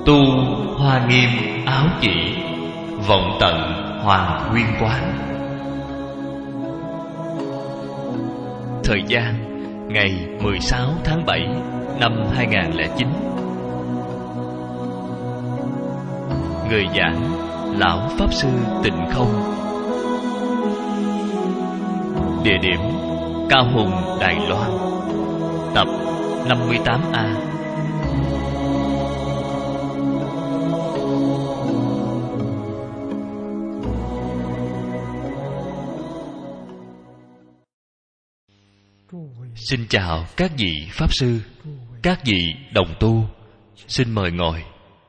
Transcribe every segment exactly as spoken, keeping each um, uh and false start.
Tu Hoa Nghiêm áo chỉ, vọng tận Hoàng Nguyên Quán. Thời gian ngày mười sáu tháng bảy năm hai nghìn không trăm lẻ chín. Người giảng Lão Pháp Sư Tịnh Không. Địa điểm Cao Hùng, Đài Loan. Tập năm mươi tám A. Xin chào các vị Pháp Sư, các vị đồng tu. Xin mời ngồi.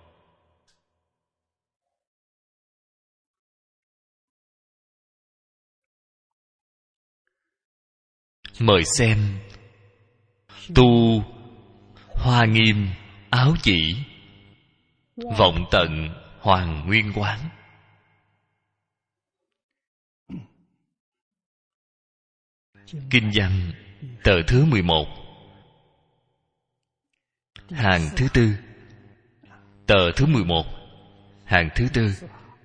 Mời xem Tu Hoa Nghiêm áo chỉ, vọng tận Hoàng Nguyên Quán. Kinh văn tờ thứ mười một, hàng thứ tư. Tờ thứ mười một, hàng thứ tư.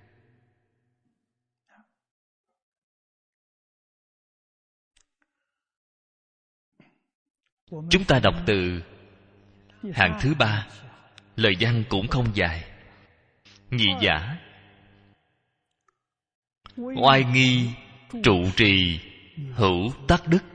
Chúng ta đọc từ hàng thứ ba. Lời văn cũng không dài. Nhị giả: oai nghi trụ trì hữu tắc đức,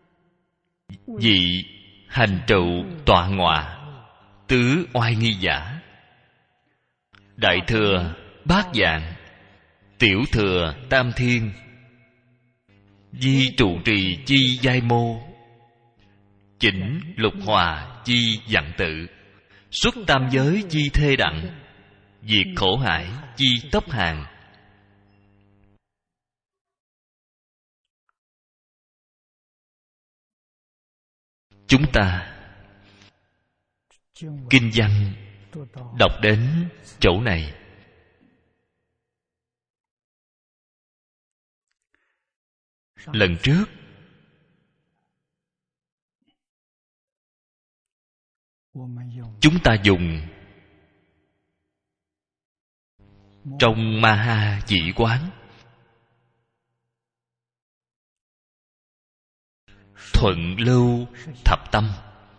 dị hành trụ tọa ngọa, tứ oai nghi giả. Đại thừa bát dạng, tiểu thừa tam thiên, di trụ trì chi giai mô, chỉnh lục hòa chi dặn tự, xuất tam giới chi thê đặng, diệt khổ hải chi tốc hàng. Chúng ta kinh văn đọc đến chỗ này, lần trước chúng ta dùng trong Ma Ha Chỉ Quán Thuận Lưu Thập Tâm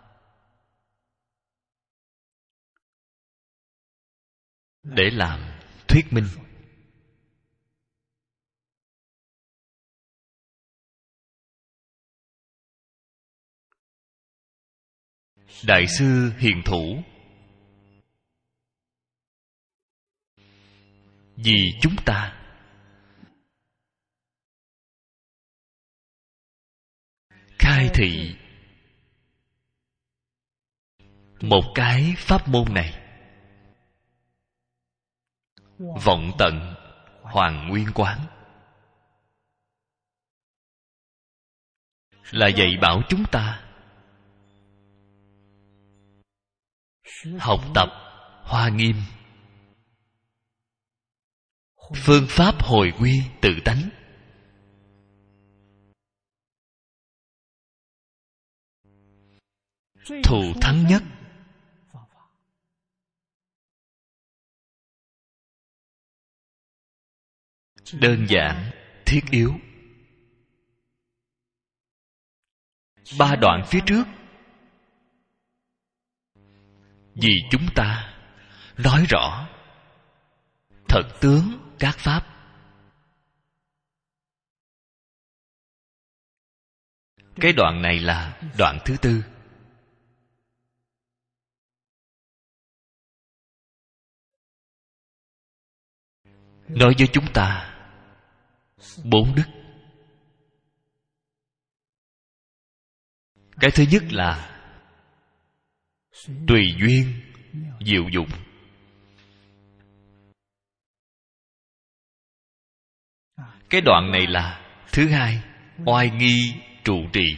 để làm thuyết minh. Đại sư Hiền Thủ vì chúng ta khai thị một cái pháp môn này, vọng tận Hoàng Nguyên Quán, là dạy bảo chúng ta học tập Hoa Nghiêm, phương pháp hồi quy tự tánh. Thù thắng nhất, đơn giản, thiết yếu. Ba đoạn phía trước vì chúng ta nói rõ thật tướng các pháp. Cái đoạn này là đoạn thứ tư. Nói với chúng ta bốn đức. Cái thứ nhất là tùy duyên diệu dụng. Cái đoạn này là thứ hai, oai nghi trụ trì.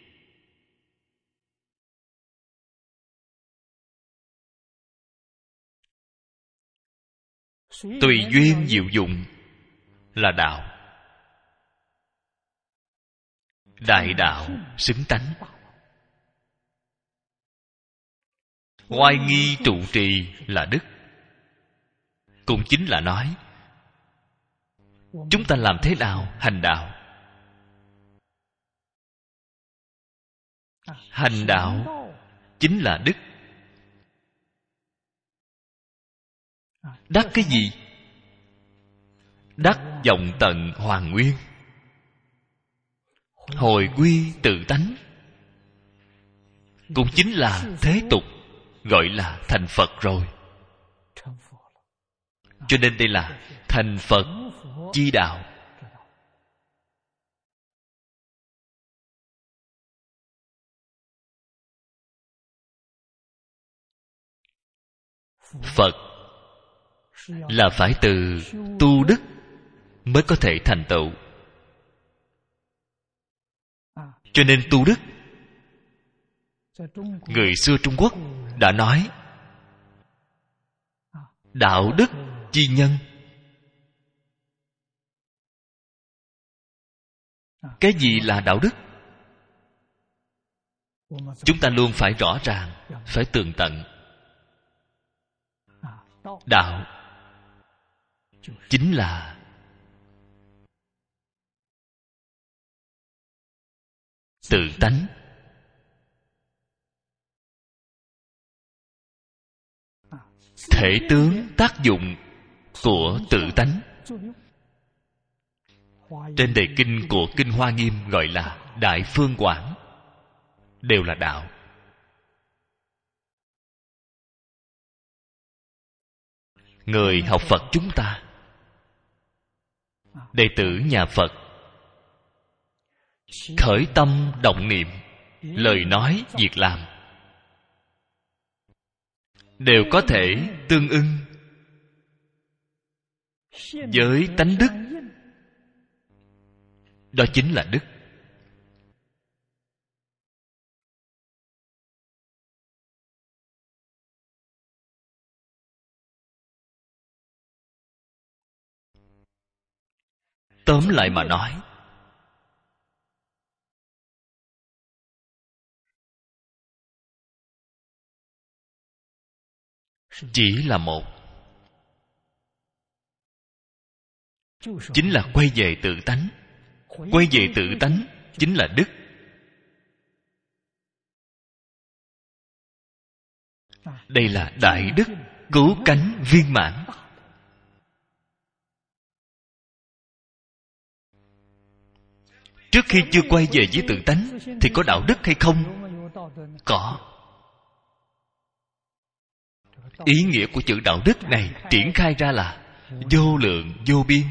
Tùy duyên diệu dụng là đạo. Đại đạo xứng tánh. Oai nghi trụ trì là đức. cũng chính là nói chúng ta làm thế nào hành đạo. Hành đạo chính là đức. Đắc cái gì? Đắc vọng tận hoàn nguyên, hồi quy tự tánh, cũng chính là thế tục gọi là thành Phật rồi. Cho nên đây là thành Phật chi đạo. Phật là phải từ tu đức mới có thể thành tựu. Cho nên tu đức, người xưa Trung Quốc đã nói đạo đức chi nhân. Cái gì là đạo đức? Chúng ta luôn phải rõ ràng, phải tường tận. Đạo chính là tự tánh. Thể tướng tác dụng của tự tánh. Trên đề kinh của Kinh Hoa Nghiêm gọi là Đại Phương Quảng, đều là đạo. Người học Phật chúng ta, đệ tử nhà Phật, khởi tâm động niệm, lời nói việc làm đều có thể tương ưng với tánh đức. Đó chính là đức. Tóm lại mà nói, chỉ là một, chính là quay về tự tánh. Quay về tự tánh chính là đức. Đây là đại đức cứu cánh viên mãn. Trước khi chưa quay về với tự tánh thì có đạo đức hay không? Có. Ý nghĩa của chữ đạo đức này triển khai ra là vô lượng vô biên.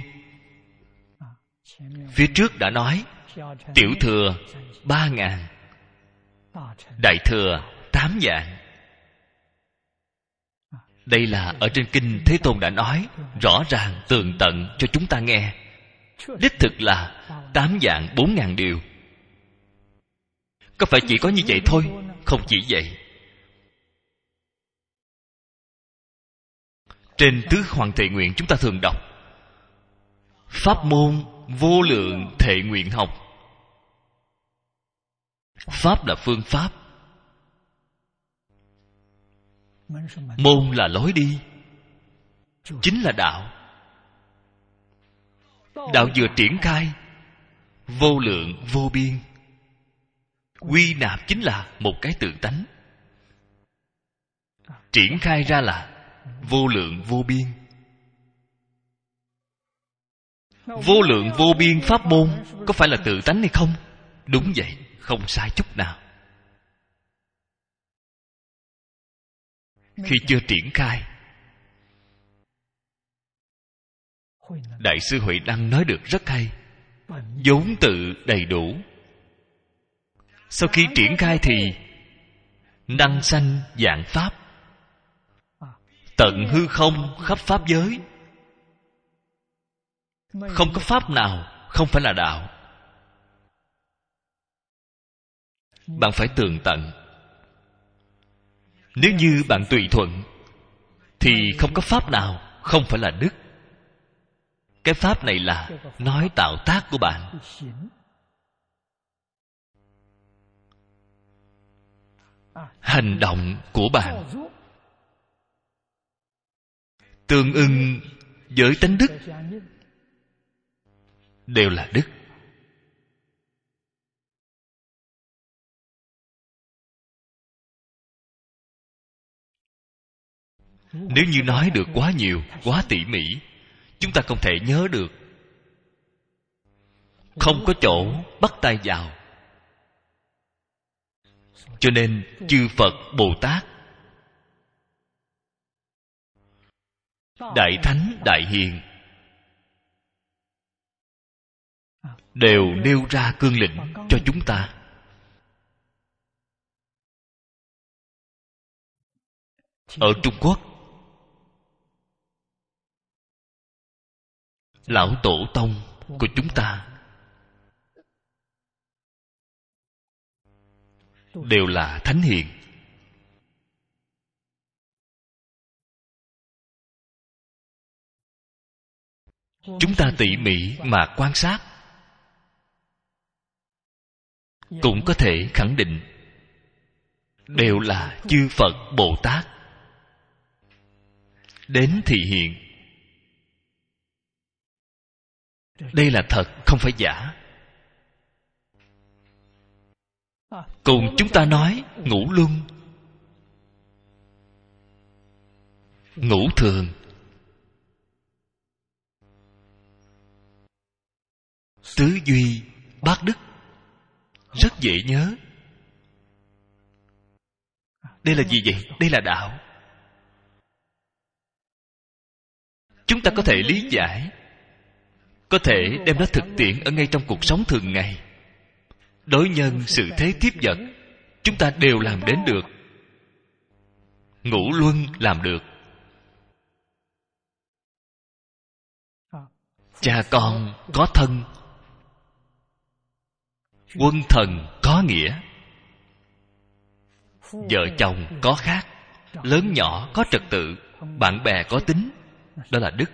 Phía trước đã nói tiểu thừa ba ngàn, đại thừa tám vạn. Đây là ở trên kinh Thế Tôn đã nói rõ ràng tường tận cho chúng ta nghe. Đích thực là tám vạn bốn ngàn điều. Có phải chỉ có như vậy thôi? Không chỉ vậy. Trên Tứ Hoàng Thệ Nguyện chúng ta thường đọc pháp môn vô lượng thệ nguyện học. Pháp là phương pháp, môn là lối đi, chính là đạo. Đạo vừa triển khai vô lượng vô biên, quy nạp chính là một cái tự tánh, triển khai ra là vô lượng vô biên. Vô lượng vô biên pháp môn có phải là tự tánh hay không? Đúng vậy, không sai chút nào. Khi chưa triển khai, Đại sư Huệ Năng nói được rất hay. Vốn tự đầy đủ. Sau khi triển khai thì năng sanh vạn pháp, tận hư không khắp pháp giới. Không có pháp nào không phải là đạo. Bạn phải tường tận. Nếu như bạn tùy thuận thì không có pháp nào không phải là đức. Cái pháp này là nói tạo tác của bạn. Hành động của bạn tương ưng với tánh đức, đều là đức. Nếu như nói được quá nhiều, quá tỉ mỉ, chúng ta không thể nhớ được, không có chỗ bắt tay vào. Cho nên chư Phật Bồ Tát, Đại Thánh Đại Hiền đều nêu ra cương lĩnh cho chúng ta. Ở Trung Quốc, lão tổ tông của chúng ta đều là thánh hiền. Chúng ta tỉ mỉ mà quan sát, cũng có thể khẳng định đều là chư Phật Bồ Tát đến thị hiện. Đây là thật, không phải giả. Cùng chúng ta nói ngũ luân, ngũ thường, tứ duy, bát đức, rất dễ nhớ. Đây là gì vậy? Đây là đạo. Chúng ta có thể lý giải, có thể đem nó thực tiễn ở ngay trong cuộc sống thường ngày. Đối nhân sự thế tiếp vật, chúng ta đều làm đến được. Ngũ luân làm được. Cha con có thân, quân thần có nghĩa, vợ chồng có khác, lớn nhỏ có trật tự, bạn bè có tính. Đó là đức.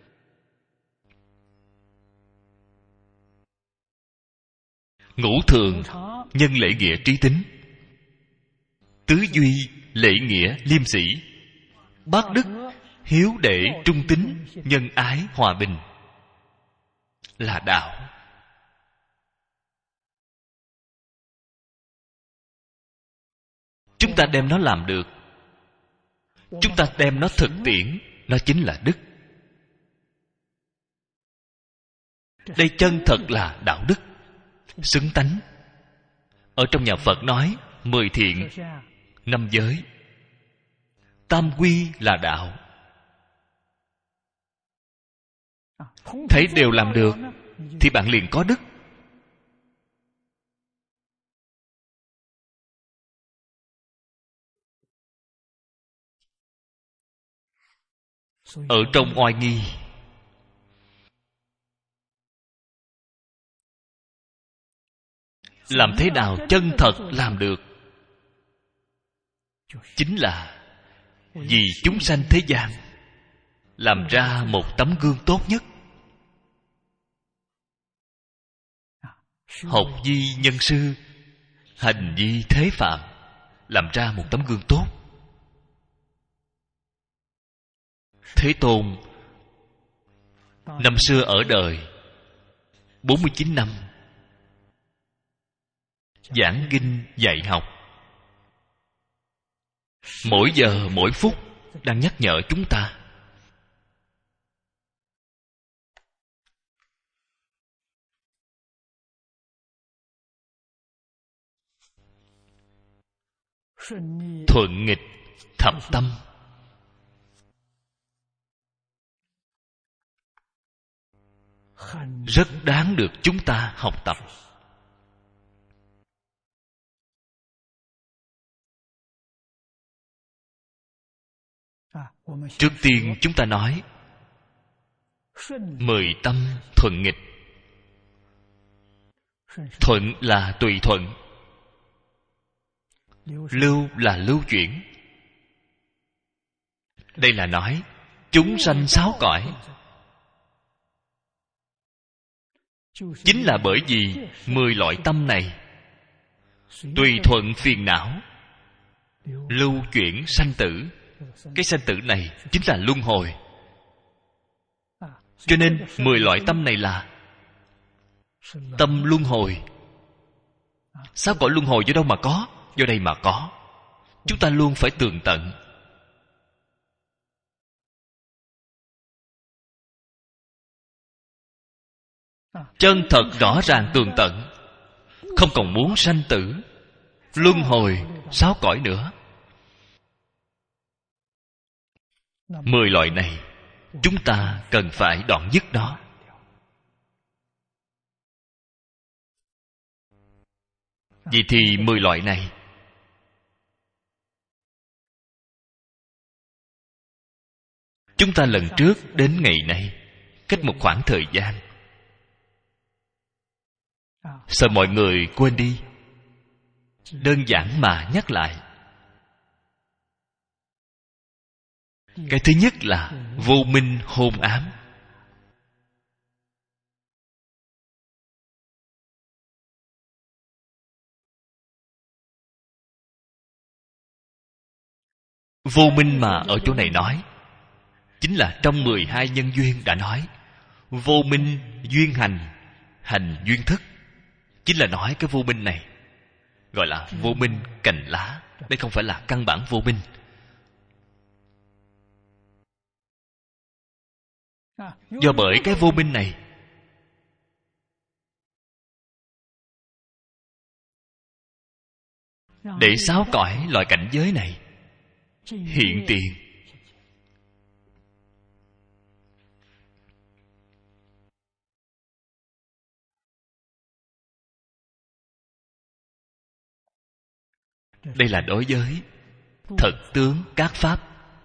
Ngũ thường, nhân lễ nghĩa trí tính. Tứ duy, lễ nghĩa liêm sĩ. Bát đức, hiếu đệ trung tín, nhân ái hòa bình, là đạo. Chúng ta đem nó làm được, chúng ta đem nó thực tiễn, nó chính là đức. Đây chân thật là đạo đức, xứng tánh. Ở trong nhà Phật nói mười thiện, năm giới, tam quy là đạo. Thấy đều làm được thì bạn liền có đức. Ở trong oai nghi, làm thế nào chân thật làm được? Chính là vì chúng sanh thế gian làm ra một tấm gương tốt nhất. Học vi nhân sư, hành vi thế phạm, làm ra một tấm gương tốt. Thế Tôn năm xưa ở đời bốn mươi chín năm, giảng kinh dạy học, mỗi giờ mỗi phút đang nhắc nhở chúng ta. Thuận nghịch thập tâm. Rất đáng được chúng ta học tập. Trước tiên chúng ta nói mười tâm thuận nghịch. Thuận là tùy thuận, lưu là lưu chuyển. Đây là nói chúng sanh sáu cõi. Chính là bởi vì mười loại tâm này tùy thuận phiền não, lưu chuyển sanh tử. Cái sanh tử này chính là luân hồi, Cho nên mười loại tâm này là tâm luân hồi. Sáu cõi luân hồi do đâu mà có? Do đây mà có. Chúng ta luôn phải tường tận. Chân thật rõ ràng tường tận, không còn muốn sanh tử luân hồi sáu cõi nữa. Mười loại này chúng ta cần phải đoạn dứt đó. Vậy thì mười loại này chúng ta lần trước đến ngày nay cách một khoảng thời gian, sợ mọi người quên đi, đơn giản mà nhắc lại. Cái thứ nhất là vô minh hôn ám. Vô minh mà ở chỗ này nói chính là trong mười hai nhân duyên đã nói. Vô minh duyên hành, hành duyên thức, chính là nói cái vô minh này, gọi là vô minh cành lá. Đây không phải là căn bản vô minh. Do bởi cái vô minh này, để sáu cõi loại cảnh giới này hiện tiền. Đây là đối với thật tướng các pháp.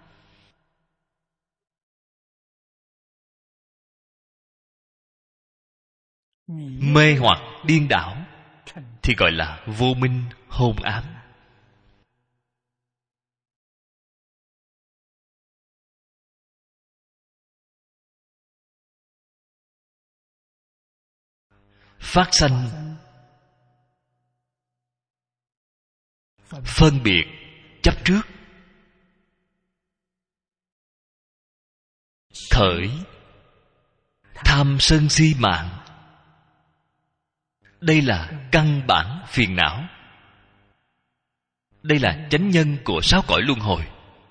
Mê hoặc điên đảo thì gọi là vô minh hôn ám. Phát sanh phân biệt chấp trước, khởi tham sân si mạng. Đây là căn bản phiền não. Đây là chánh nhân của sáu cõi luân hồi.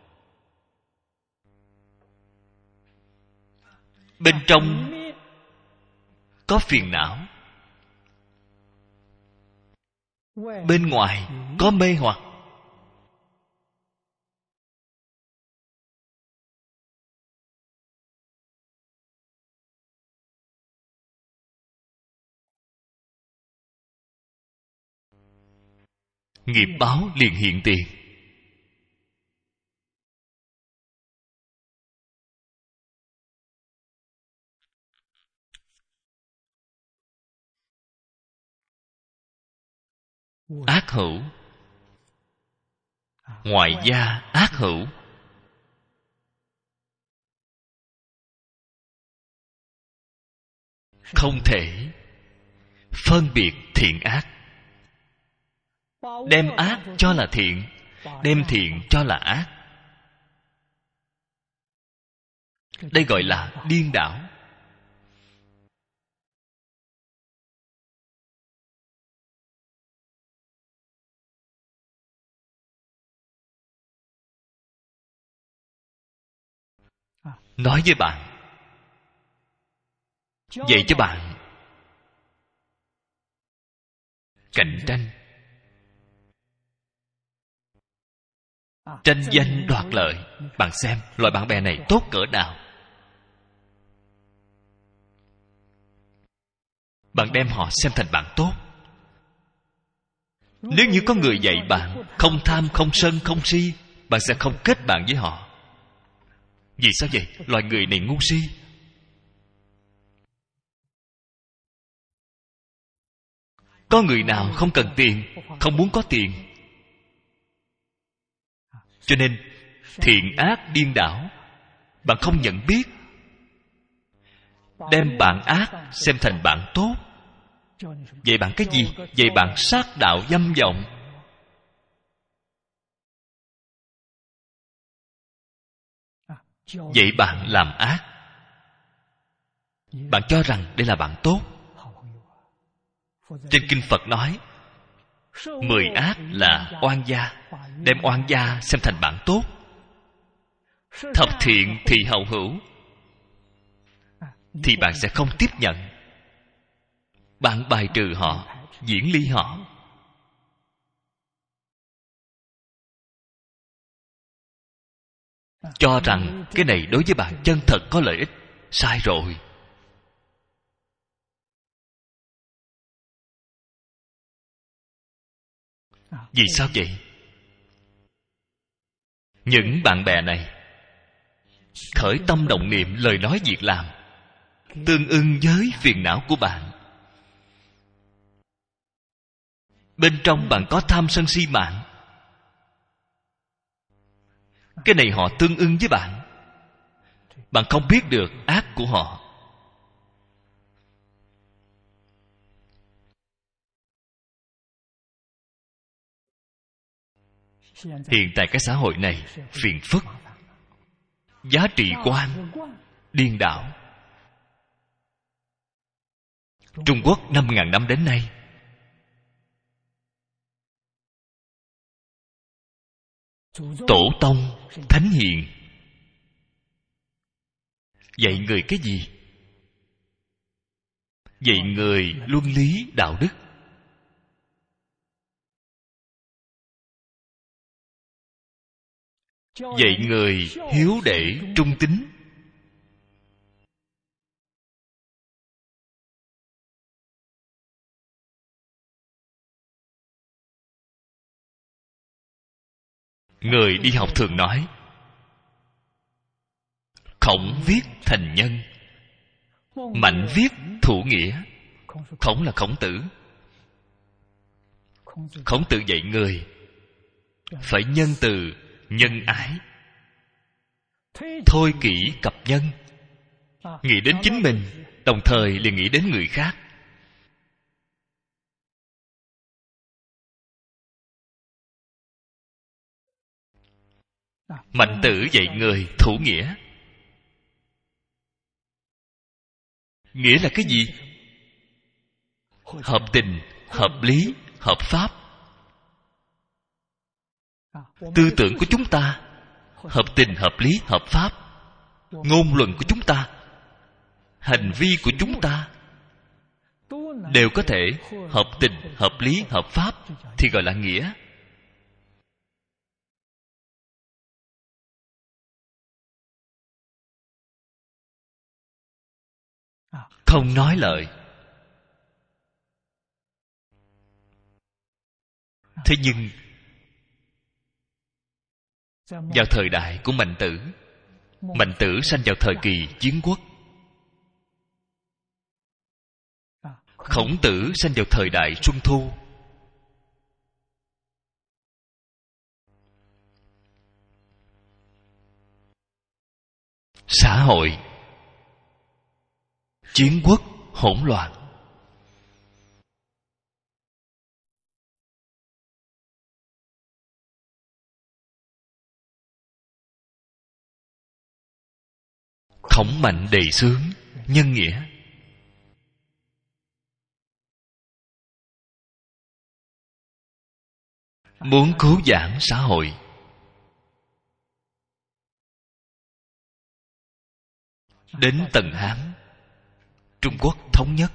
Bên trong có phiền não, bên ngoài có mê hoặc. Nghiệp báo liền hiện tiền. Ác hữu, ngoại gia ác hữu, không thể phân biệt thiện ác. Đem ác cho là thiện, đem thiện cho là ác. Đây gọi là điên đảo. Nói với bạn, dạy cho bạn cạnh tranh, tranh danh đoạt lợi. Bạn xem loại bạn bè này tốt cỡ nào. Bạn đem họ xem thành bạn tốt. Nếu như có người dạy bạn không tham, không sân, không si, bạn sẽ không kết bạn với họ. Vì sao vậy? Loài người này ngu si. Có người nào không cần tiền, không muốn có tiền? Cho nên thiện ác điên đảo, bạn không nhận biết, đem bạn ác xem thành bạn tốt. Vậy bạn cái gì? Vậy bạn sát đạo dâm vọng. Vậy bạn làm ác. bạn cho rằng đây là bạn tốt. Trên kinh Phật nói mười ác là oan gia, đem oan gia xem thành bạn tốt. Thập thiện thì hậu hữu, thì bạn sẽ không tiếp nhận. Bạn bài trừ họ, diễn ly họ. Cho rằng cái này đối với bạn chân thật có lợi ích. Sai rồi. Vì sao vậy? Những bạn bè này khởi tâm động niệm, lời nói việc làm tương ưng với phiền não của bạn. Bên trong bạn có tham sân si mạng, cái này họ tương ưng với bạn. Bạn không biết được ác của họ. Hiện tại cái xã hội này phiền phức, giá trị quan điên đảo. Trung Quốc năm ngàn năm đến nay, tổ tông thánh hiền dạy người cái gì? Dạy người luân lý đạo đức. Dạy người hiếu đệ trung tín. Người đi học thường nói Khổng viết thành nhân, Mạnh viết thủ nghĩa. Khổng là Khổng Tử. Khổng Tử dạy người phải nhân từ, nhân ái, thôi kỷ cập nhân. Nghĩ đến chính mình, đồng thời liền nghĩ đến người khác. Mạnh Tử dạy người thủ nghĩa. Nghĩa là cái gì? Hợp tình, hợp lý, hợp pháp. Tư tưởng của chúng ta hợp tình, hợp lý, hợp pháp. Ngôn luận của chúng ta, hành vi của chúng ta đều có thể hợp tình, hợp lý, hợp pháp, thì gọi là nghĩa. Không nói lợi. Thế nhưng vào thời đại của Mạnh Tử, Mạnh Tử sanh vào thời kỳ chiến quốc, Khổng Tử sanh vào thời đại Xuân Thu. Xã hội chiến quốc hỗn loạn. Khổng Mạnh đề xướng nhân nghĩa. Muốn cứu vãn xã hội, đến Tần Hán, Trung Quốc thống nhất.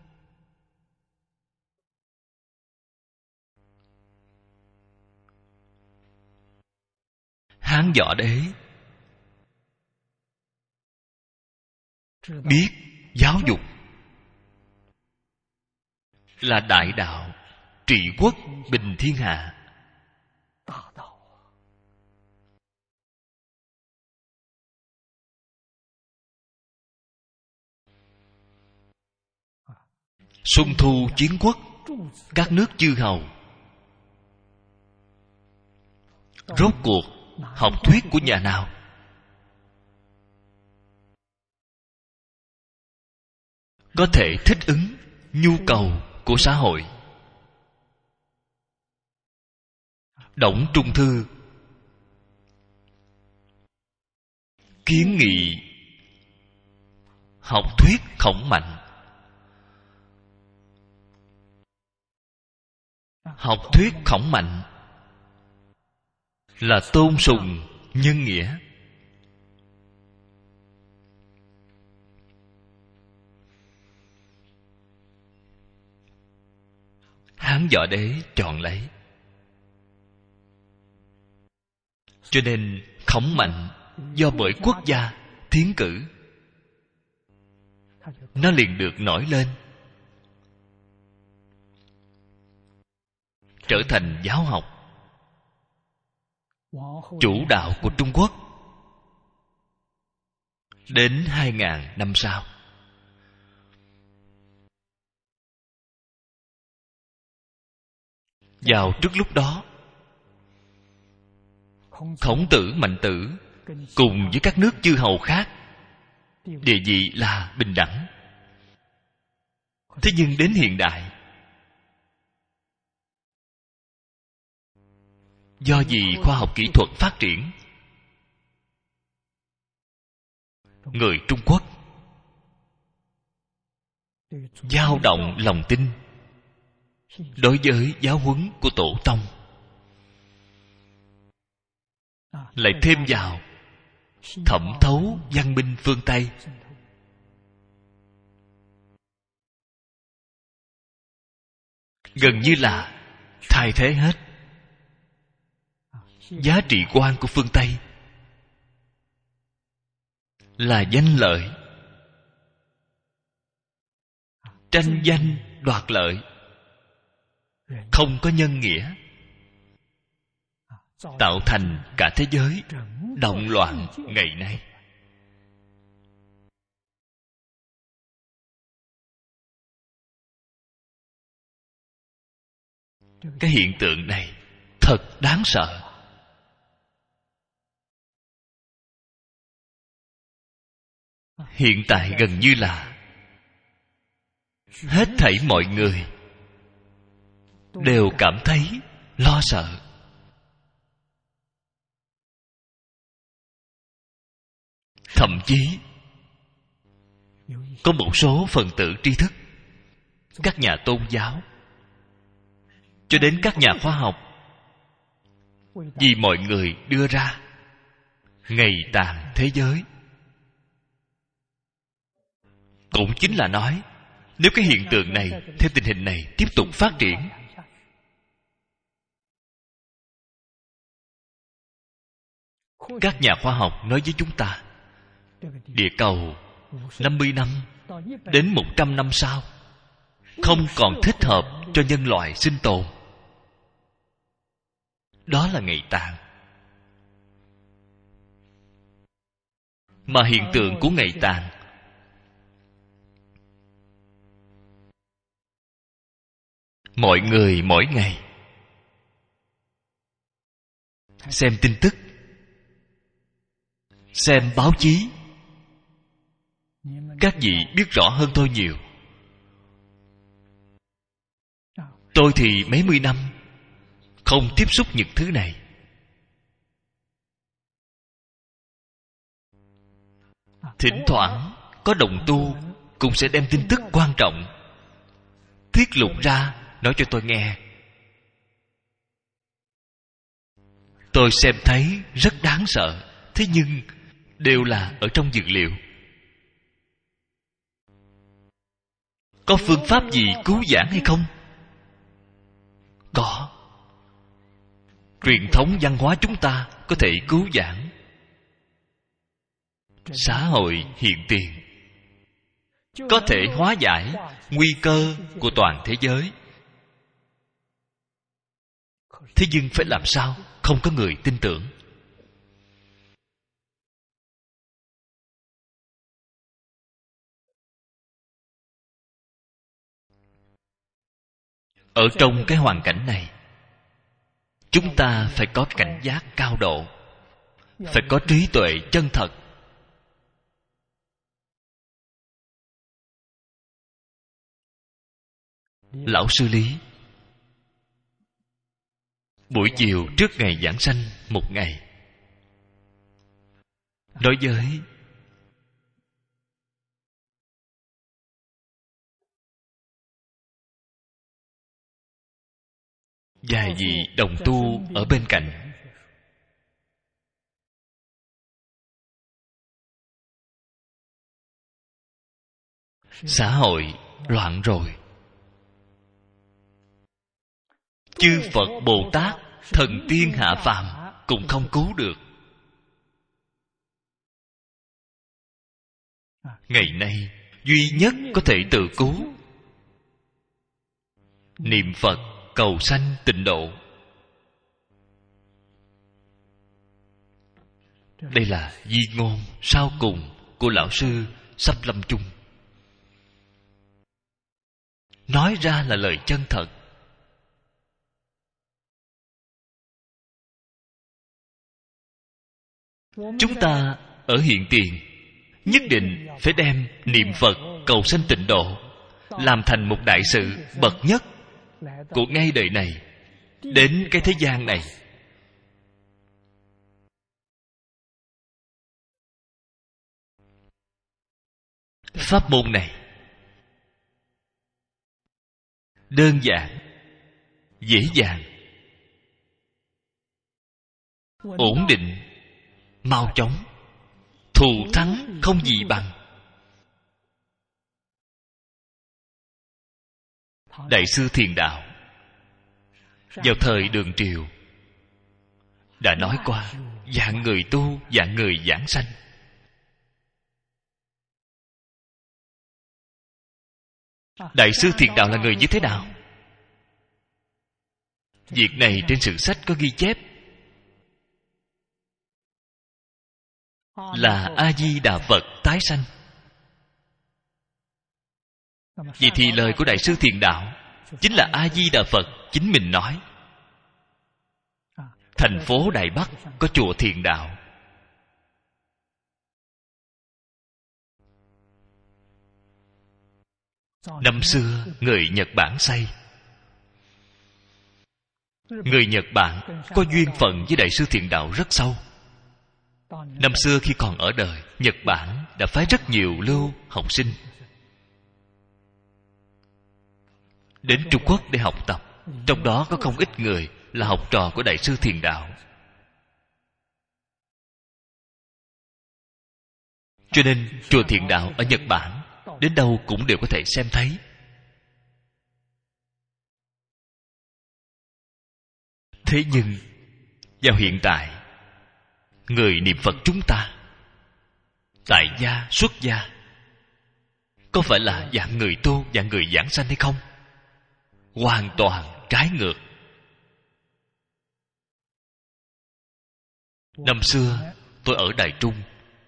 Hán Võ Đế biết giáo dục là đại đạo, trị quốc bình thiên hạ. Xuân Thu chiến quốc, các nước chư hầu rốt cuộc học thuyết của nhà nào? Có thể thích ứng nhu cầu của xã hội. Đổng Trung Thư kiến nghị học thuyết Khổng Mạnh. Học thuyết Khổng Mạnh là tôn sùng nhân nghĩa. Hán Võ Đế chọn lấy. Cho nên Khổng Mạnh do bởi quốc gia tiến cử, nó liền được nổi lên, trở thành giáo học chủ đạo của Trung Quốc đến hai ngàn năm sau. Vào trước lúc đó, Khổng Tử, Mạnh Tử cùng với các nước chư hầu khác địa vị là bình đẳng. Thế nhưng đến hiện đại, do vì khoa học kỹ thuật phát triển, người Trung Quốc dao động lòng tin đối với giáo huấn của tổ tông, lại thêm vào thẩm thấu văn minh phương Tây, gần như là thay thế hết giá trị quan của phương Tây là danh lợi, tranh danh đoạt lợi, không có nhân nghĩa, tạo thành cả thế giới động loạn ngày nay. Cái hiện tượng này thật đáng sợ. Hiện tại gần như là hết thảy mọi người đều cảm thấy lo sợ. Thậm chí có một số phần tử tri thức, các nhà tôn giáo, cho đến các nhà khoa học, vì mọi người đưa ra ngày tàn thế giới, cũng chính là nói, nếu cái hiện tượng này theo tình hình này tiếp tục phát triển, các nhà khoa học nói với chúng ta, địa cầu năm mươi năm đến một trăm năm sau không còn thích hợp cho nhân loại sinh tồn. Đó là ngày tàn. Mà hiện tượng của ngày tàn mọi người mỗi ngày xem tin tức, xem báo chí, các vị biết rõ hơn tôi nhiều. Tôi thì mấy mươi năm không tiếp xúc những thứ này. Thỉnh thoảng có đồng tu cũng sẽ đem tin tức quan trọng tiết lộ ra nói cho tôi nghe. Tôi xem thấy rất đáng sợ. Thế nhưng đều là ở trong dược liệu. Có phương pháp gì cứu vãn hay không? Có. Truyền thống văn hóa chúng ta có thể cứu vãn xã hội hiện tiền, có thể hóa giải nguy cơ của toàn thế giới. Thế nhưng phải làm sao? Không có người tin tưởng. Ở trong cái hoàn cảnh này, chúng ta phải có cảnh giác cao độ, phải có trí tuệ chân thật. Lão sư Lý buổi chiều trước ngày giảng sanh một ngày, đối với vài vị đồng tu ở bên cạnh. Xã hội loạn rồi, chư Phật Bồ Tát, thần tiên hạ phàm cũng không cứu được. Ngày nay duy nhất có thể tự cứu, niệm Phật cầu sanh tịnh độ. Đây là di ngôn sau cùng của lão sư sắp lâm chung. Nói ra là lời chân thật. Chúng ta ở hiện tiền nhất định phải đem niệm Phật cầu sanh tịnh độ làm thành một đại sự bậc nhất của ngay đời này đến cái thế gian này. Pháp môn này đơn giản, dễ dàng, ổn định, mau chóng, thù thắng không gì bằng. Đại sư Thiền Đạo vào thời Đường Triều đã nói qua dạng người tu, dạng người giảng sanh. Đại sư Thiền Đạo là người như thế nào? Việc này trên sử sách có ghi chép là A Di Đà Phật tái sanh. Vậy thì lời của Đại sư Thiền Đạo chính là A Di Đà Phật chính mình nói. Thành phố Đài Bắc có chùa Thiền Đạo. Năm xưa người Nhật Bản xây. Người Nhật Bản có duyên phận với Đại sư Thiền Đạo rất sâu. Năm xưa khi còn ở đời, Nhật Bản đã phái rất nhiều lưu học sinh đến Trung Quốc để học tập. Trong đó có không ít người là học trò của Đại sư Thiền Đạo. Cho nên chùa Thiền Đạo ở Nhật Bản đến đâu cũng đều có thể xem thấy. Thế nhưng vào hiện tại, người niệm Phật chúng ta tại gia, xuất gia có phải là dạng người tu, dạng người giảng sanh hay không? Hoàn toàn trái ngược. Năm xưa tôi ở Đài Trung,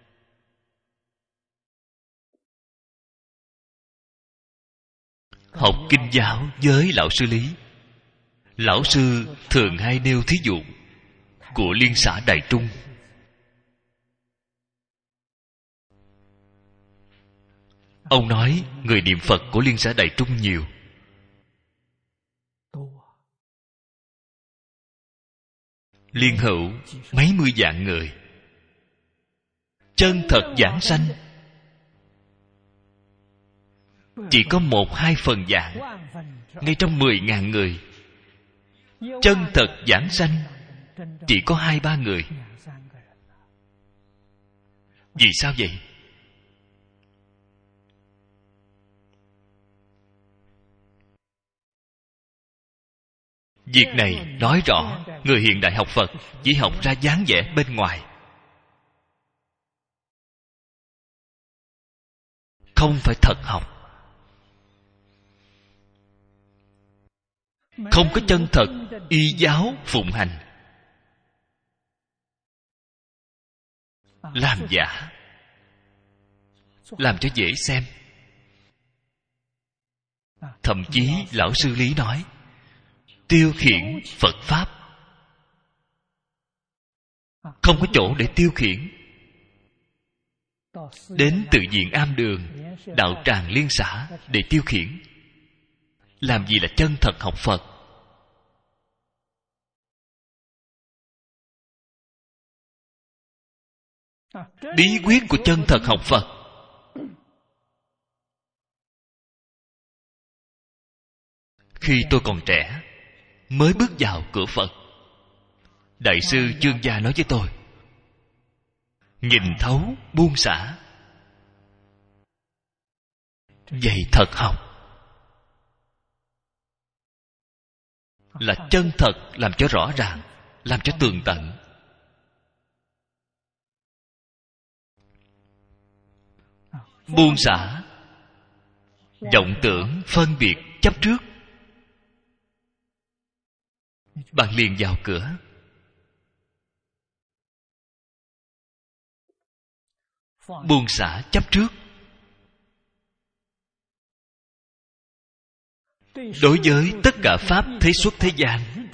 học kinh giáo với lão sư Lý. Lão sư thường hay nêu thí dụ của Liên xã Đài Trung. Ông nói người niệm Phật của Liên xã Đài Trung nhiều. Liên hữu mấy mươi vạn người. Chân thật giảng sanh chỉ có một hai phần vạn. Ngay trong mười ngàn người, chân thật giảng sanh chỉ có hai ba người. Vì sao vậy? Việc này nói rõ người hiện đại học Phật chỉ học ra dáng vẻ bên ngoài, không phải thật học. Không có chân thật y giáo phụng hành, làm giả, làm cho dễ xem. Thậm chí lão sư Lý nói tiêu khiển Phật Pháp, không có chỗ để tiêu khiển. Đến tự viện Am Đường, đạo tràng Liên xã để tiêu khiển. Làm gì là chân thật học Phật? Bí quyết của chân thật học Phật khi tôi còn trẻ, mới bước vào cửa Phật. Đại sư Chương Gia nói với tôi, nhìn thấu buông xả, vậy thật học là chân thật, làm cho rõ ràng, làm cho tường tận. Buông xả vọng tưởng, phân biệt, chấp trước, bạn liền vào cửa. Buông xả chấp trước, đối với tất cả pháp thế xuất thế gian,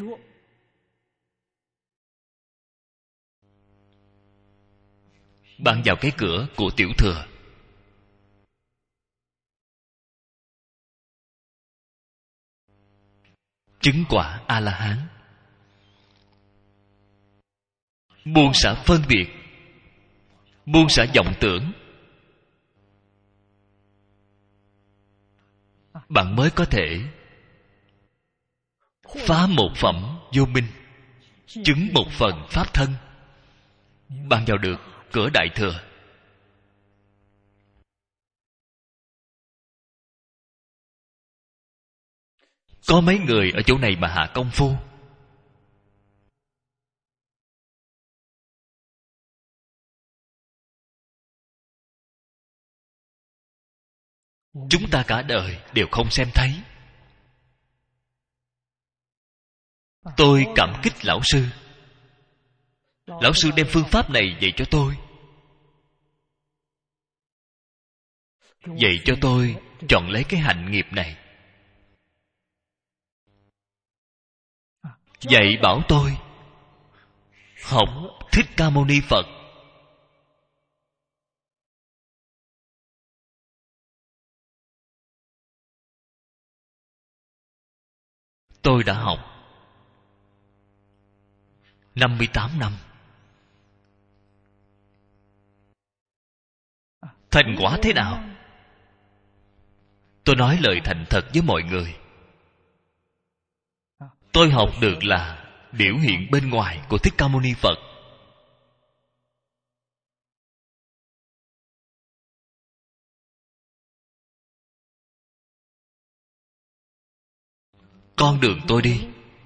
bạn vào cái cửa của tiểu thừa. Chứng quả A-la-hán. Buông xả phân biệt, buông xả vọng tưởng, bạn mới có thể phá một phẩm vô minh, chứng một phần pháp thân. Bạn vào được cửa đại thừa. Có mấy người ở chỗ này mà hạ công phu. Chúng ta cả đời đều không xem thấy. Tôi cảm kích lão sư. Lão sư đem phương pháp này dạy cho tôi, dạy cho tôi chọn lấy cái hạnh nghiệp này, dạy bảo tôi học Thích Ca Mâu Ni Phật. Tôi đã học năm mươi tám năm. Thành quả thế nào? Tôi nói lời thành thật với mọi người. Tôi học được là biểu hiện bên ngoài của Thích Ca Mâu Ni Phật. Con đường tôi đi,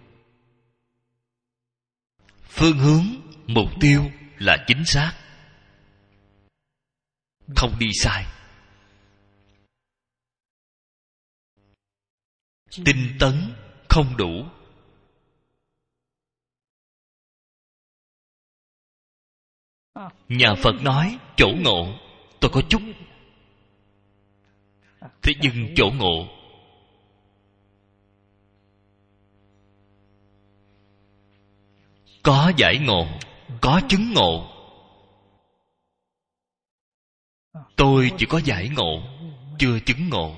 phương hướng, mục tiêu là chính xác, không đi sai. Tinh tấn không đủ. Nhà Phật nói chỗ ngộ, tôi có chút. Thế nhưng chỗ ngộ có giải ngộ, có chứng ngộ. Tôi chỉ có giải ngộ, chưa chứng ngộ.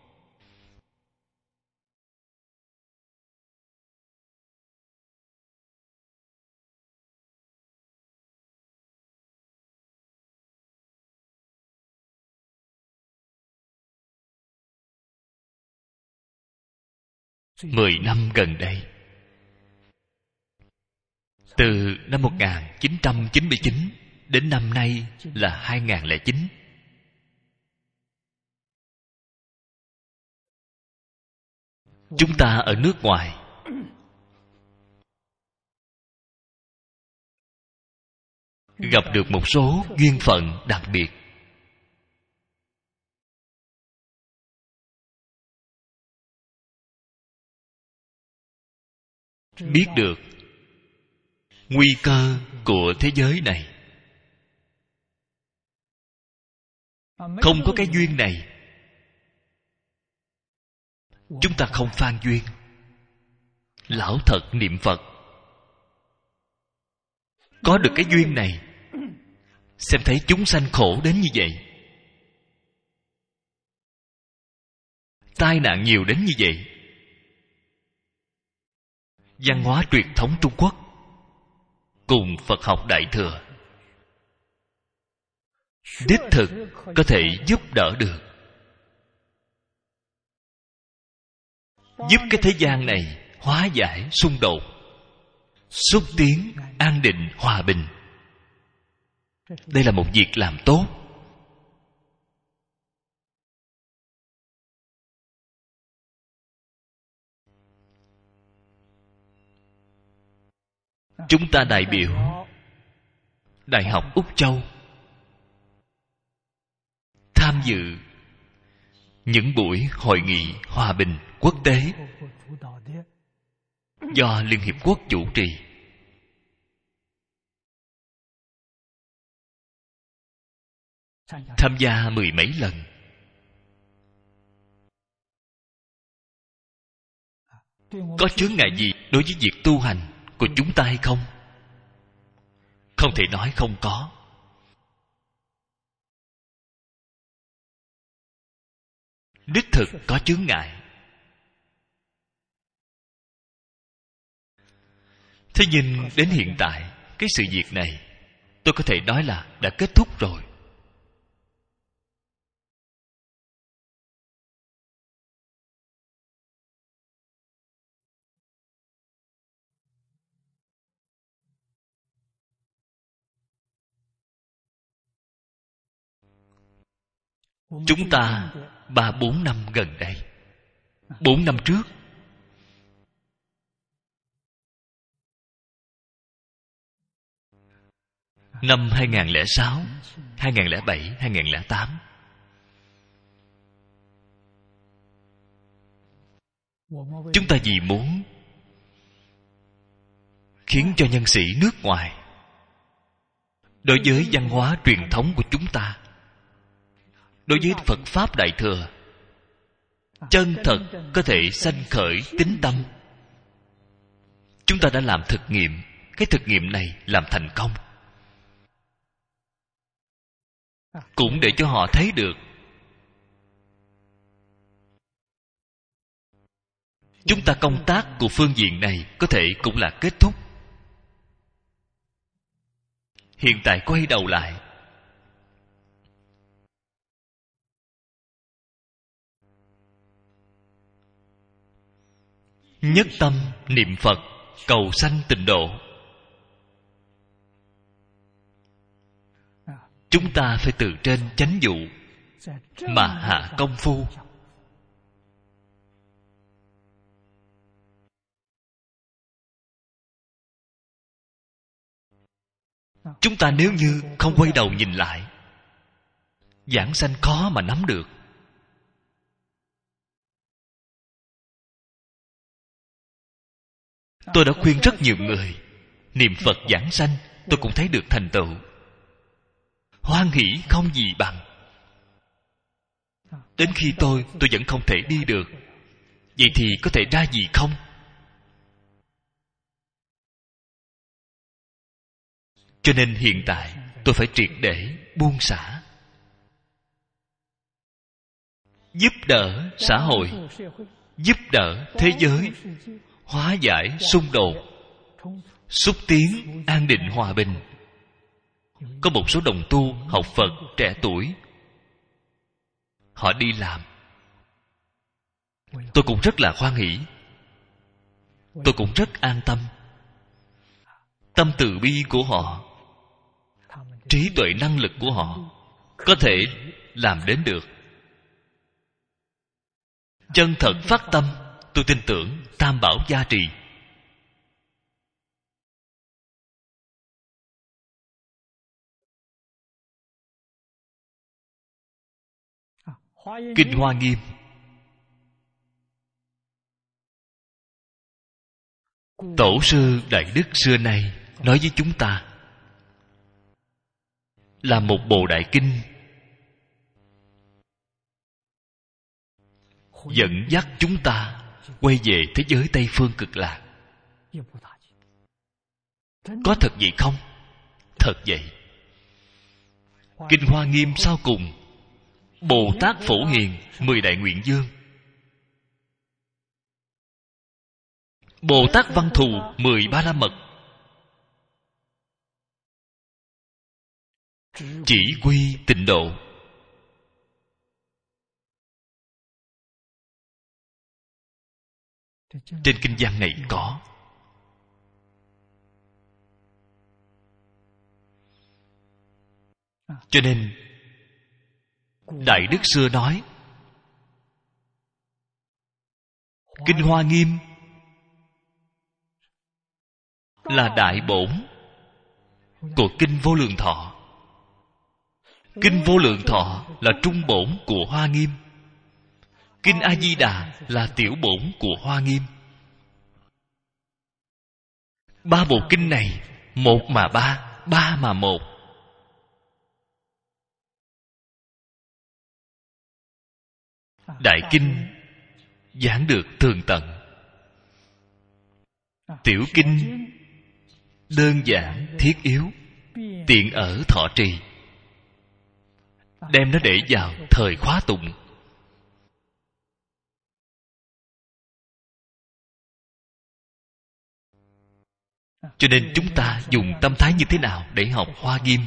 Mười năm gần đây, từ năm một nghìn chín trăm chín mươi chín đến năm nay là hai nghìn lẻ chín. Chúng ta ở nước ngoài gặp được một số duyên phận đặc biệt. Biết được nguy cơ của thế giới này. Không có cái duyên này, chúng ta không phan duyên. Lão thật niệm Phật. Có được cái duyên này, xem thấy chúng sanh khổ đến như vậy, tai nạn nhiều đến như vậy. Văn hóa truyền thống Trung Quốc cùng Phật học Đại Thừa đích thực có thể giúp đỡ được, giúp cái thế gian này hóa giải xung đột, xúc tiến an định hòa bình. Đây là một việc làm tốt. Chúng ta đại biểu Đại học Úc Châu tham dự những buổi hội nghị hòa bình quốc tế do Liên Hiệp Quốc chủ trì. Tham gia mười mấy lần. Có chướng ngại gì đối với việc tu hành của chúng ta hay không? Không thể nói không có. Đích thực có chướng ngại. Thế nhưng đến hiện tại, cái sự việc này tôi có thể nói là đã kết thúc rồi. Chúng ta ba bốn năm gần đây, bốn năm trước, năm hai không không sáu, hai không không bảy, hai không không tám, chúng ta vì muốn khiến cho nhân sĩ nước ngoài đối với văn hóa truyền thống của chúng ta, đối với Phật Pháp Đại Thừa, chân thật có thể sanh khởi tín tâm. Chúng ta đã làm thực nghiệm. Cái thực nghiệm này làm thành công, cũng để cho họ thấy được chúng ta công tác của phương diện này có thể cũng là kết thúc. Hiện tại quay đầu lại, nhất tâm niệm Phật, cầu sanh tịnh độ. Chúng ta phải từ trên chánh vụ mà hạ công phu. Chúng ta nếu như không quay đầu nhìn lại, giảng sanh khó mà nắm được. Tôi đã khuyên rất nhiều người niệm Phật giảng sanh, tôi cũng thấy được thành tựu. Hoan hỷ không gì bằng. Đến khi tôi, tôi vẫn không thể đi được. Vậy thì có thể ra gì không? Cho nên hiện tại tôi phải triệt để buông xả, giúp đỡ xã hội, giúp đỡ thế giới, hóa giải xung đột, xúc tiến an định hòa bình. Có một số đồng tu học Phật trẻ tuổi, họ đi làm, tôi cũng rất là hoan hỷ, tôi cũng rất an tâm. Tâm từ bi của họ, trí tuệ năng lực của họ có thể làm đến được. Chân thật phát tâm, tôi tin tưởng Tam Bảo gia trì. Kinh Hoa Nghiêm Tổ sư Đại Đức xưa nay nói với chúng ta là một bộ đại kinh dẫn dắt chúng ta quay về thế giới Tây Phương Cực Lạc. Có thật vậy không? Thật vậy. Kinh Hoa Nghiêm sau cùng, Bồ Tát Phổ Hiền mười đại nguyện dương, Bồ Tát Văn Thù mười ba la mật, chỉ quy tịnh độ. trên kinh văn này có. Cho nên Đại Đức xưa nói Kinh Hoa Nghiêm là đại bổn của Kinh Vô Lượng Thọ. Kinh Vô Lượng Thọ là trung bổn của Hoa Nghiêm. Kinh A Di Đà là tiểu bổn của Hoa Nghiêm. Ba bộ kinh này, một mà ba, ba mà một. Đại kinh giảng được tường tận, tiểu kinh đơn giản thiết yếu, tiện ở thọ trì, đem nó để vào thời khóa tụng. Cho nên chúng ta dùng tâm thái như thế nào để học Hoa Nghiêm?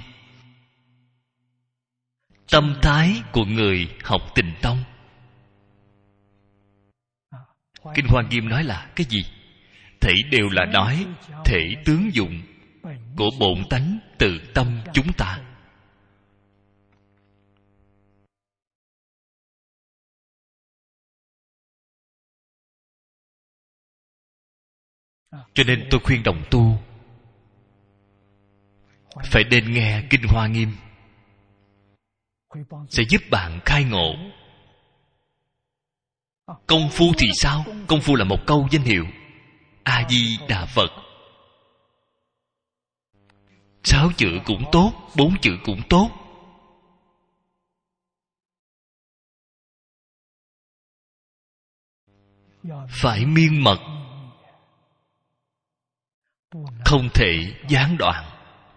Tâm thái của người học Tịnh Tông. Kinh Hoa Nghiêm nói là cái gì? Thảy đều là nói thể tướng dụng của bổn tánh tự tâm chúng ta. Cho nên tôi khuyên đồng tu phải nên nghe Kinh Hoa Nghiêm, sẽ giúp bạn khai ngộ. Công phu thì sao? Công phu là một câu danh hiệu A Di Đà Phật. Sáu chữ cũng tốt, bốn chữ cũng tốt. Phải miên mật, không thể gián đoạn.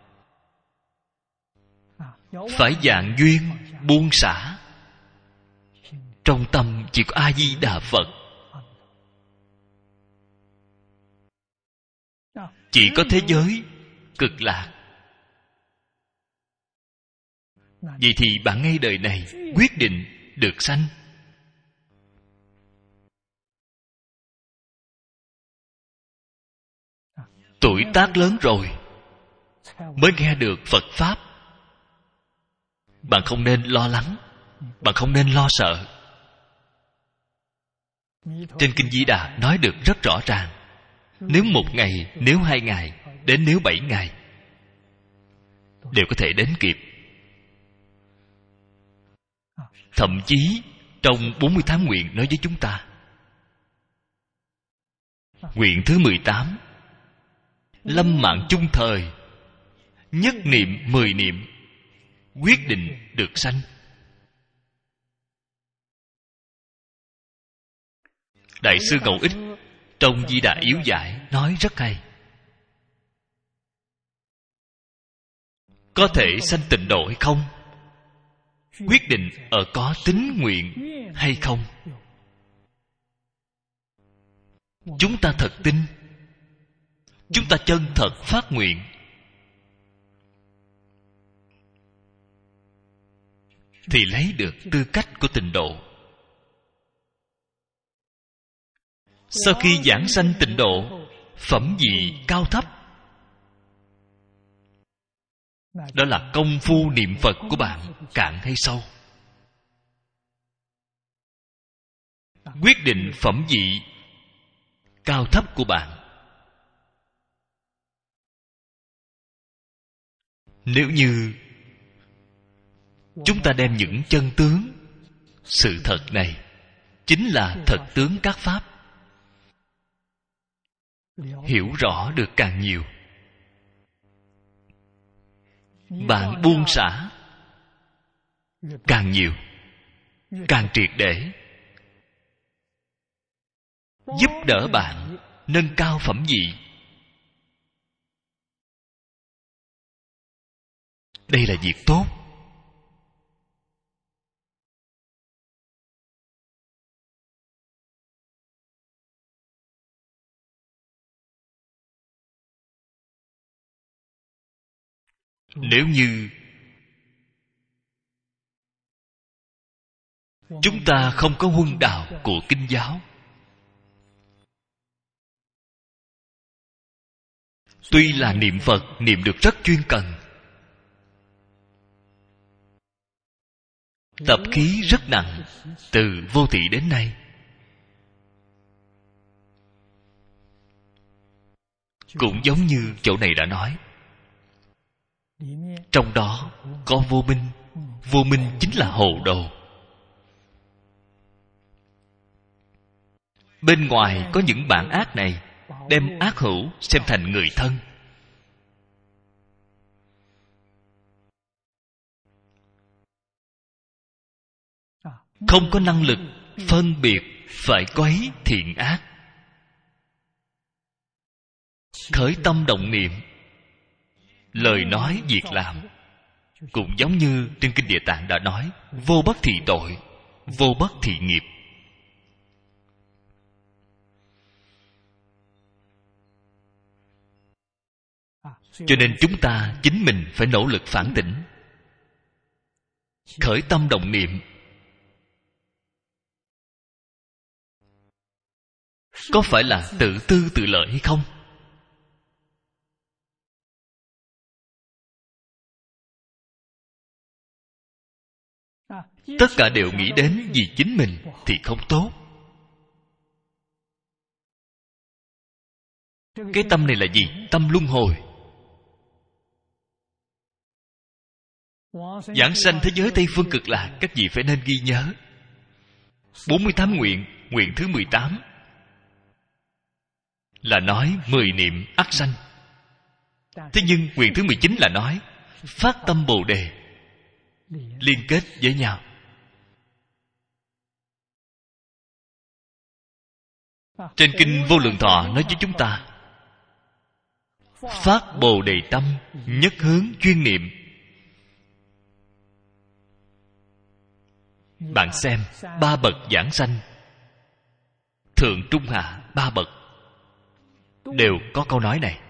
Phải dạng duyên, buông xả. Trong tâm chỉ có A Di Đà Phật. Chỉ có thế giới cực lạc. Vậy thì bạn ngay đời này quyết định được sanh. Tuổi tác lớn rồi mới nghe được Phật Pháp. Bạn không nên lo lắng, bạn không nên lo sợ. Trên Kinh Di Đà nói được rất rõ ràng. Nếu một ngày, nếu hai ngày, đến nếu bảy ngày, đều có thể đến kịp. Thậm chí trong bốn mươi tám nguyện nói với chúng ta. Nguyện thứ mười tám, lâm mạng chung thời, nhất niệm mười niệm, quyết định được sanh. Đại sư Ngẫu Ích trong Di Đà Yếu Giải nói rất hay. Có thể sanh tịnh độ hay không, quyết định ở có tín nguyện hay không. Chúng ta thật tin, chúng ta chân thật phát nguyện, thì lấy được tư cách của tịnh độ. Sau khi giảng sanh tịnh độ, phẩm vị cao thấp, đó là công phu niệm Phật của bạn cạn hay sâu. Quyết định phẩm vị cao thấp của bạn. Nếu như chúng ta đem những chân tướng, sự thật này chính là thật tướng các pháp, hiểu rõ được càng nhiều, bạn buông xả càng nhiều, càng triệt để, giúp đỡ bạn nâng cao phẩm vị. Đây là việc tốt. Nếu như chúng ta không có huân đạo của kinh giáo, Tuy là niệm Phật, niệm được rất chuyên cần, tập khí rất nặng, từ vô thị đến nay. Cũng giống như chỗ này đã nói, trong đó có vô minh. Vô minh chính là hồ đồ. Bên ngoài có những bản ác này, đem ác hữu xem thành người thân. Không có năng lực phân biệt phải quấy thiện ác. Khởi tâm động niệm, lời nói việc làm, cũng giống như trên Kinh Địa Tạng đã nói, vô bất thị tội, vô bất thị nghiệp. Cho nên chúng ta chính mình phải nỗ lực phản tỉnh. Khởi tâm động niệm có phải là tự tư tự lợi hay không? Tất cả đều nghĩ đến vì chính mình thì không tốt. Cái tâm này là gì? Tâm luân hồi. Giảng sanh thế giới Tây Phương Cực Lạc, các vị phải nên ghi nhớ. bốn mươi tám nguyện, nguyện thứ mười tám là nói mười niệm ắt sanh. Thế nhưng nguyện thứ mười chín là nói phát tâm Bồ Đề, liên kết với nhau. Trên Kinh Vô Lượng Thọ nói với chúng ta, phát Bồ Đề tâm, nhất hướng chuyên niệm. Bạn xem, ba bậc giảng sanh, thượng trung hạ ba bậc đều có câu nói này.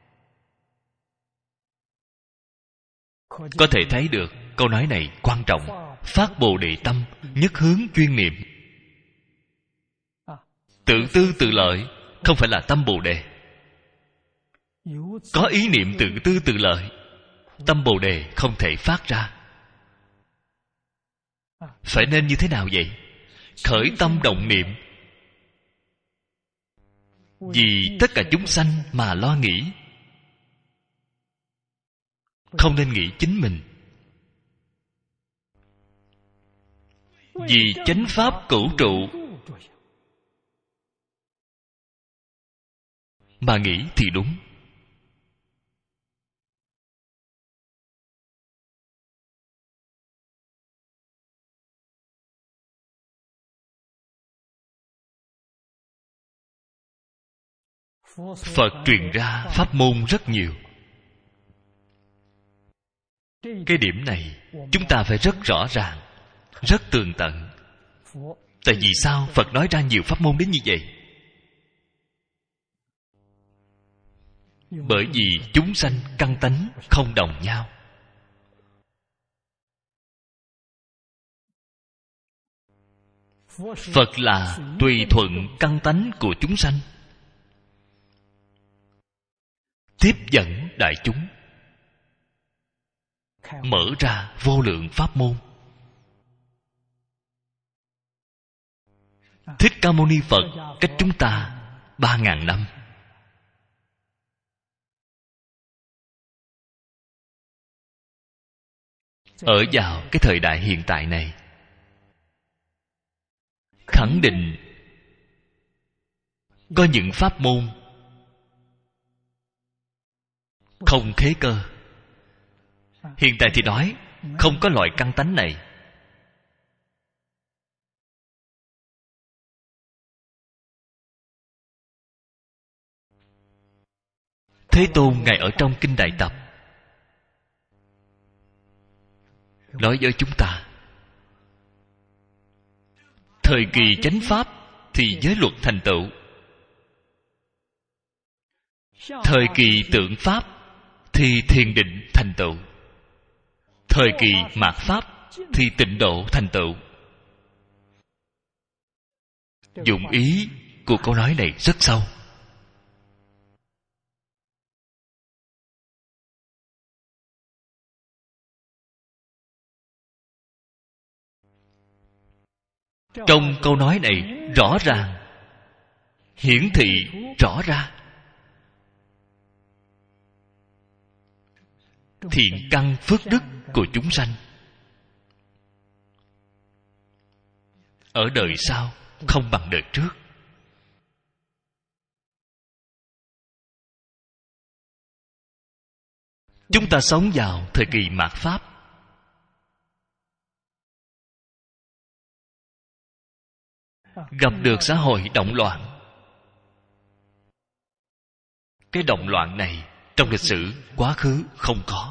Có thể thấy được câu nói này quan trọng. Phát Bồ Đề tâm, nhất hướng chuyên niệm. Tự tư tự lợi không phải là tâm Bồ Đề. Có ý niệm tự tư tự lợi, tâm Bồ Đề không thể phát ra. Phải nên như thế nào vậy? Khởi tâm động niệm vì tất cả chúng sanh mà lo nghĩ, không nên nghĩ chính mình. Vì chánh pháp cửu trụ mà nghĩ thì đúng. Phật truyền ra pháp môn rất nhiều. Cái điểm này chúng ta phải rất rõ ràng, rất tường tận. Tại vì sao Phật nói ra nhiều pháp môn đến như vậy? Bởi vì chúng sanh căn tánh không đồng nhau. Phật là tùy thuận căn tánh của chúng sanh, tiếp dẫn đại chúng, mở ra vô lượng pháp môn. Thích Ca Mâu Ni Phật cách chúng ta ba ngàn năm. Ở vào cái thời đại hiện tại này, khẳng định có những pháp môn không khế cơ. Hiện tại thì nói không có loại căn tánh này. Thế Tôn Ngài ở trong Kinh Đại Tập nói với chúng ta, thời kỳ chánh pháp thì giới luật thành tựu, thời kỳ tượng pháp thì thiền định thành tựu, thời kỳ mạt pháp thì tịnh độ thành tựu. Dụng ý của câu nói này rất sâu. Trong câu nói này rõ ràng hiển thị rõ ra thiện căn phước đức của chúng sanh ở đời sau không bằng đời trước. Chúng ta sống vào thời kỳ mạt Pháp, gặp được xã hội động loạn. Cái động loạn này trong lịch sử quá khứ không có.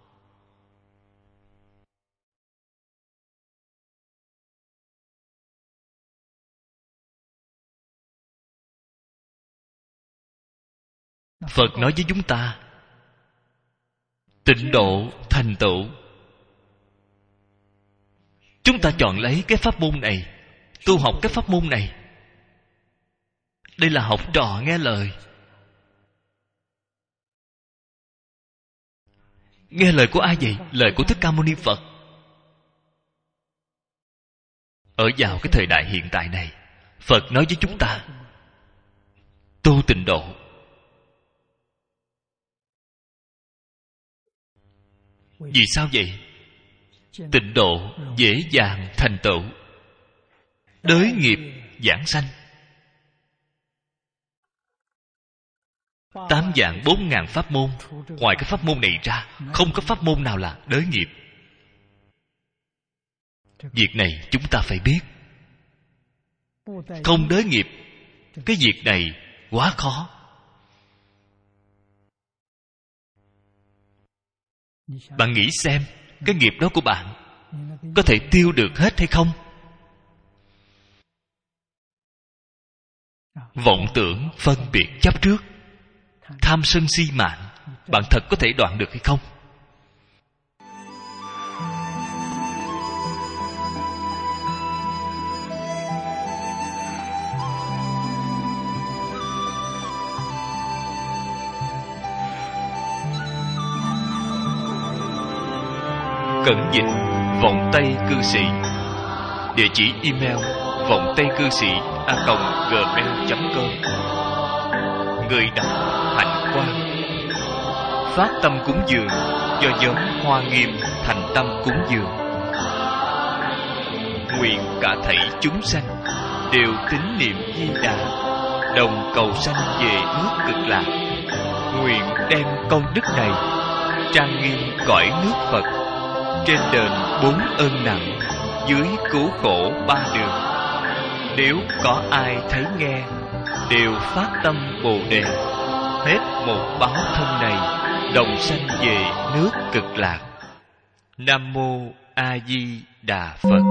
Phật nói với chúng ta tịnh độ thành tựu. Chúng ta chọn lấy cái pháp môn này, tu học cái pháp môn này. Đây là học trò nghe lời. Nghe lời của ai vậy? Lời của Thích Ca Mâu Ni Phật. Ở vào cái thời đại hiện tại này, Phật nói với chúng ta tu tịnh độ. Vì sao vậy? Tịnh độ dễ dàng thành tựu, đới nghiệp giảng sanh. Tám vạn bốn ngàn pháp môn, ngoài cái pháp môn này ra không có pháp môn nào là đới nghiệp. Việc này chúng ta phải biết. Không đới nghiệp, cái việc này quá khó. Bạn nghĩ xem, cái nghiệp đó của bạn có thể tiêu được hết hay không? Vọng tưởng, phân biệt, chấp trước, tham sân si mạng, bạn thật có thể đoạn được hay không? Cẩn dịch Vọng Tây Cư Sĩ. Địa chỉ email vọng tây cư sĩ a còng gmail chấm com. Người đọc Hạnh Quang. Phát tâm cúng dường do nhóm Hoa Nghiêm thành tâm cúng dường. Nguyện cả thảy chúng sanh đều tín niệm Di Đà, đồng cầu sanh về nước Cực Lạc. Nguyện đem công đức này trang nghiêm cõi nước Phật, trên đền bốn ơn nặng, dưới cứu khổ ba đường. Nếu có ai thấy nghe, đều phát tâm Bồ Đề, hết một báo thân này, đồng sanh về nước Cực Lạc. Nam mô A Di Đà Phật.